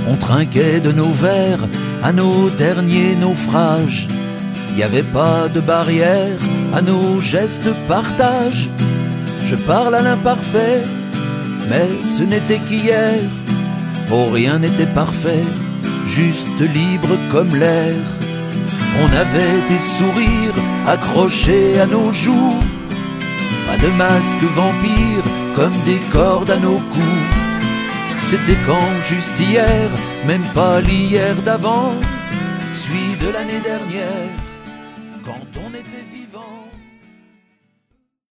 On trinquait de nos verres à nos derniers naufrages. Y avait pas de barrière à nos gestes de partage. Je parle à l'imparfait, mais ce n'était qu'hier. Oh, rien n'était parfait, juste libre comme l'air. On avait des sourires accrochés à nos joues, pas de masques vampires comme des cordes à nos coups. C'était quand juste hier, même pas l'hier d'avant, celui de l'année dernière.